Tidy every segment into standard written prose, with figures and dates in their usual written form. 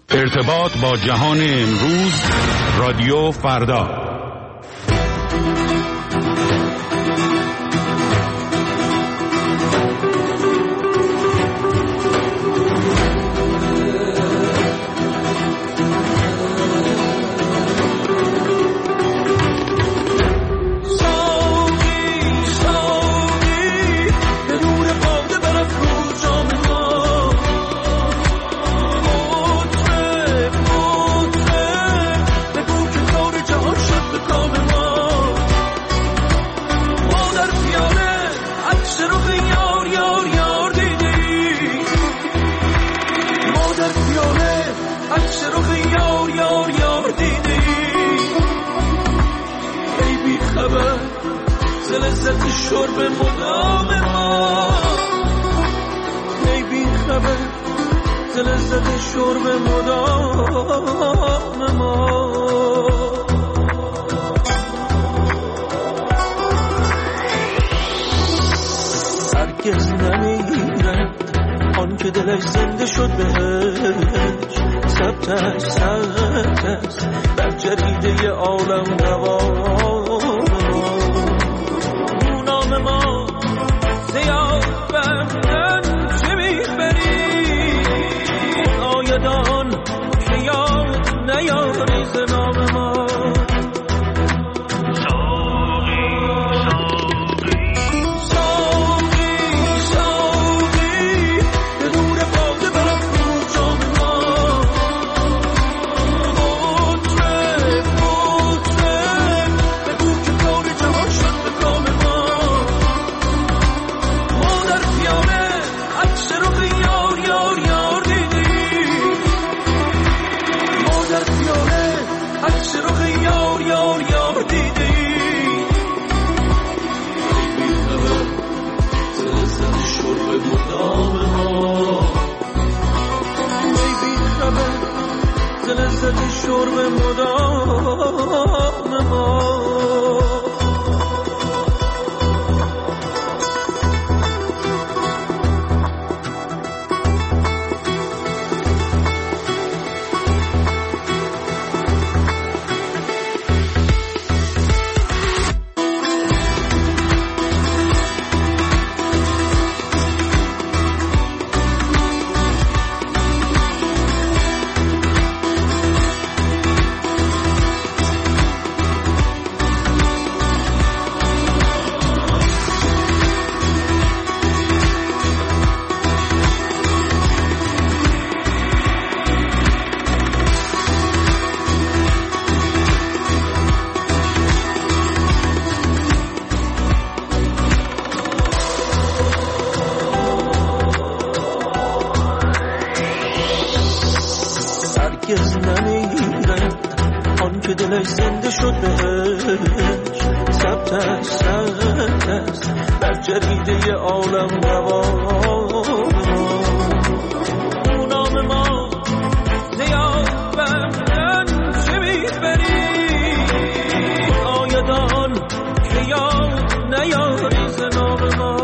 ارتباط با جهان امروز، رادیو فردا. لذت شرب مدام ما ای بی خبر ز لذت شرب مدام ما هرگز نمیرد آن که دلش زنده شد بهش ثبتش ثبتش بر جریده عالم نوام ما زیاد بردن چه میبری آیدان که یاد نیاری ز نام ما شرب مدام ما هرگز نمیرد آن که دلش زنده شد بهش ثبتش ثبتش بر جریده عالم نوام نام ما زیاد بردن چه میبری آیدان که یاد نیاری ز نام ما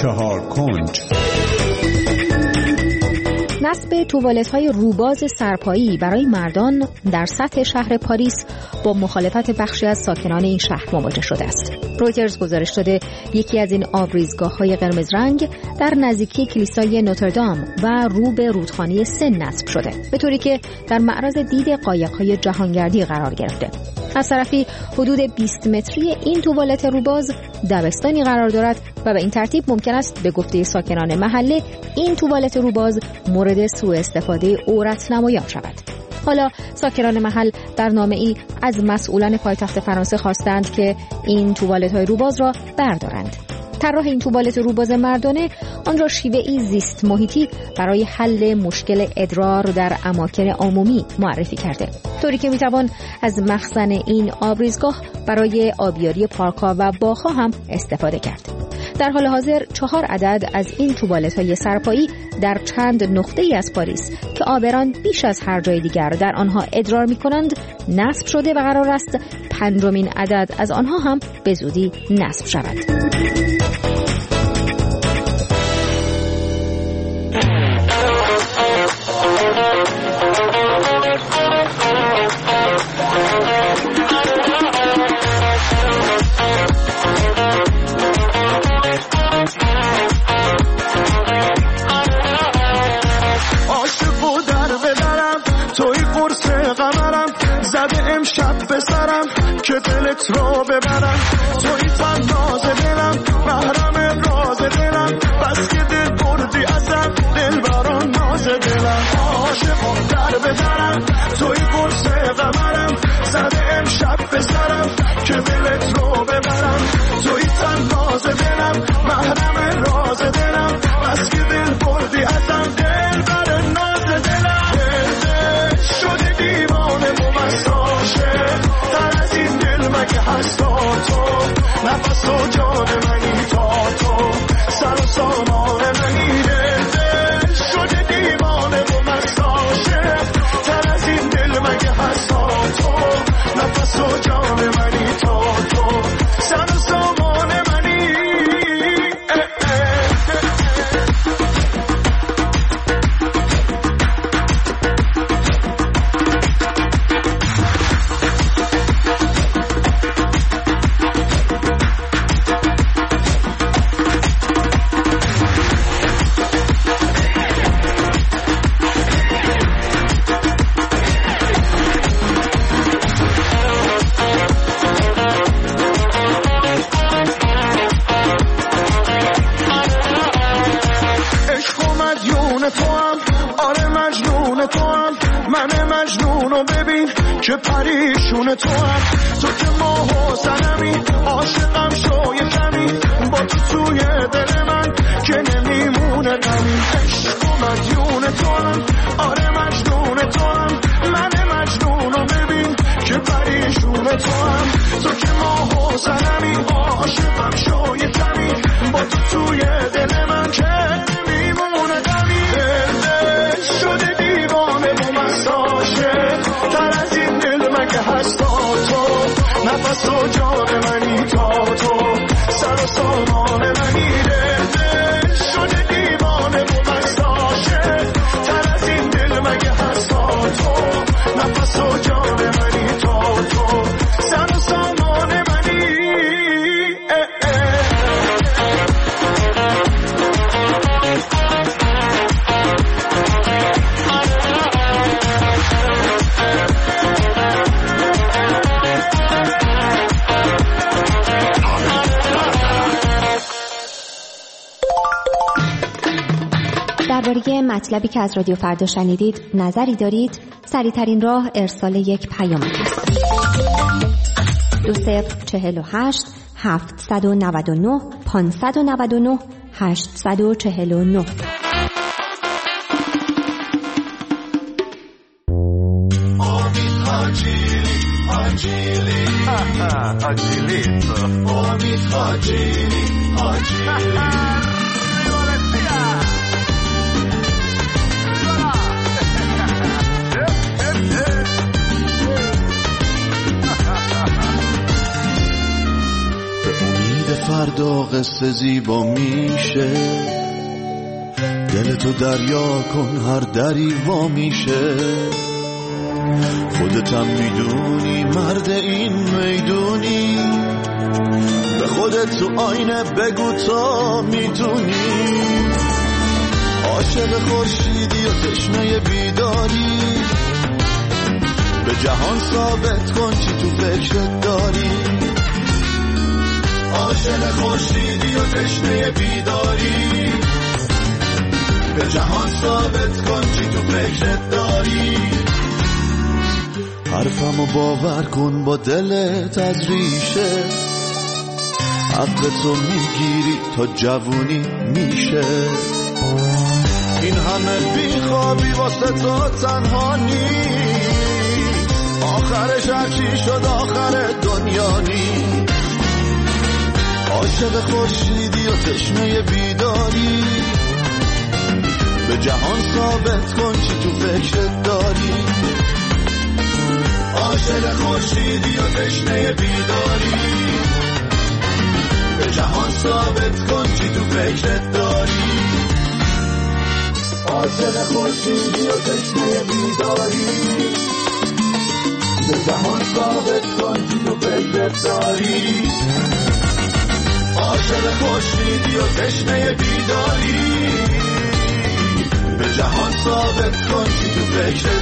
4 کنج. نصب توالت‌های روباز سرپایی برای مردان در سطح شهر پاریس با مخالفت بخشی از ساکنان این شهر مواجه شده است. رویترز گزارش داده یکی از این آبریزگاه‌های قرمز رنگ در نزدیکی کلیسای نوتردام و رو به رودخانه سن نصب شده، به طوری که در معرض دید قایق‌های جهانگردی قرار گرفته. از طرفی حدود 20 متری این توالت روباز دبستانی قرار دارد و به این ترتیب ممکن است به گفته ساکنان محله این توالت روباز مورد سوء استفاده عورت نمایان شود. حالا ساکنان محل در نامه‌ای از مسئولان پایتخت فرانسه خواستند که این توالت‌های روباز را بردارند. طراح این توالت روباز مردانه آن را شیوه‌ای زیست محیطی برای حل مشکل ادرار در اماکن عمومی معرفی کرده، طوری که میتوان از مخزن این آبریزگاه برای آبیاری پارک‌ها و باغ‌ها هم استفاده کرد. در حال حاضر 4 عدد از این توالت‌های سرپایی در چند نقطه‌ای از پاریس که آبران بیش از هر جای دیگر در آنها ادرار می‌کنند نصب شده و قرار است 5مین عدد از آنها هم به زودی نصب شود. که دلت رو ببرم، توی تناز دلم، محرم راز دلم، بس که دل بردی ازم، دل بران ناز دلم، عاشقم در ببرم، توی قرص قمرم، زده امشب به سرم که دلت رو ببرم، توی تناز دلم، محرم راز دلم، بس که دل بردی ازم، دل بران ناز دلم، دل شده دیوانه ممساشه مگه هستا تو نفس و جان منی تا تو سر و سامان منی دل شده دیوانه و مستاشه تر از این دل مگه هستا تو نفس و جان منی تا تو سر و سامان منی که پریشون تو هم تو که ماه و سنمی عاشقم شوی کمی با تو توی دل من که نمیمونه غمی عشق و مدیون تو هم آره مجنون تو هم من مجنونو ببین که پریشون تو هم تو که ماه و سنمی عاشقم شوی کمی با تو توی دل من که نمیمونه غمی دل شده دیوانه و مساشه تر از این دل مگه هستا تو نفس و جان منی تا تو سر و سامان منی دل شده دیوانه و مستاشه تر از این دل مگه هستا تو نفس و جان منی تا تو سر و سامان منی درباره مطلبی که از رادیو فردا شنیدید نظری دارید؟ سریع‌ترین راه ارسال یک پیام است. 2048 799 599 849. فردا قصه زیبا میشه، دلتو دریا کن هر دری وا میشه. خودتم میدونی مرد این میدونی، به خودت تو آینه بگو تا میتونی. عاشق خورشیدی و تشنه بیداری، به جهان ثابت کن چی تو فکرت داری. عاشق خورشیدی و تشنه بیداری، به جهان ثابت کن چی تو فکرت داری. حرفمو باور کن با دلت از ریشه، عقلتو میگیری تا جوونی میشه. این همه بیخوابی واسه تو تنها نیست، آخرش هرچی شد آخر دنیا نیست. عاشق خورشیدی و تشنه بیداری، به جهان ثابت کن چی تو فکرت داری. عاشق خورشیدی و تشنه بیداری، به جهان ثابت کن چی تو فکرت داری. عاشق خورشیدی و تشنه بیداری، به جهان ثابت کن چی تو فکرت داری. عاشق خورشیدی و تشنه بیداری، به جهان ثابت کن چی تو فکرت